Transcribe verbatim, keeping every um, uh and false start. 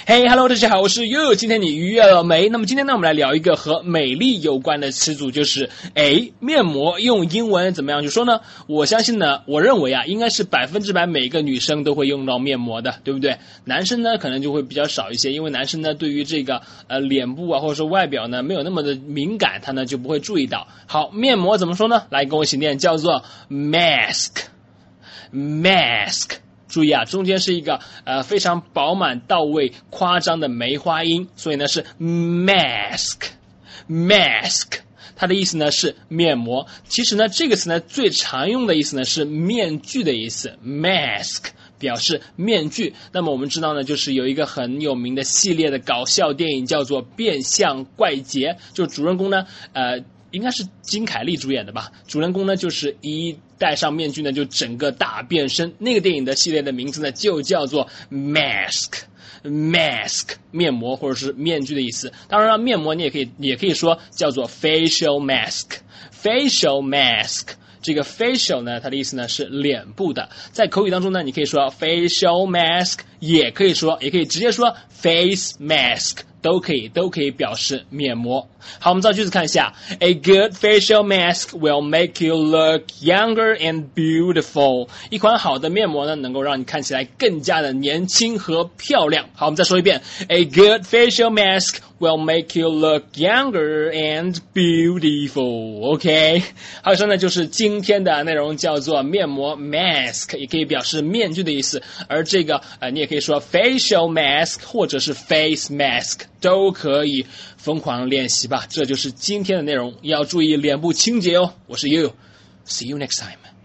嘿、hey, ，Hello， 大家好，我是悠悠。今天你愉悦了没？那么今天呢，我们来聊一个和美丽有关的词组，就是诶，面膜。用英文怎么样去说呢？我相信呢，我认为啊，应该是百分之百每一个女生都会用到面膜的，对不对？男生呢，可能就会比较少一些，因为男生呢，对于这个呃脸部啊，或者说外表呢，没有那么的敏感，他呢就不会注意到。好，面膜怎么说呢？来跟我一起念，叫做 mask，mask。注意啊，中间是一个呃非常饱满到位夸张的梅花音，所以呢是 mask mask， 它的意思呢是面膜。其实呢这个词呢最常用的意思呢是面具的意思， mask表示面具。那么我们知道呢，就是有一个很有名的系列的搞笑电影叫做变相怪杰，就主人公呢呃应该是金凯利主演的吧，主人公呢就是一戴上面具呢就整个大变身。那个电影的系列的名字呢就叫做 mask mask 面膜或者是面具的意思。当然了，面膜你也可以也可以说叫做 facial mask facial mask。这个 facial 呢，它的意思呢是脸部的，在口语当中呢，你可以说 facial mask， 也可以说，也可以直接说 face mask， 都可以，都可以表示面膜。好，我们造句子看一下 ，A good facial mask will make you look younger and beautiful。一款好的面膜呢，能够让你看起来更加的年轻和漂亮。好，我们再说一遍 ，A good facial mask will make you look younger and beautiful。OK， 好，以上呢就是今天的内容，叫做面膜 mask， 也可以表示面具的意思。而这个呃，你也可以说 facial mask 或者是 face mask， 都可以疯狂练习吧。这就是今天的内容，要注意脸部清洁哦。我是 You，See you next time。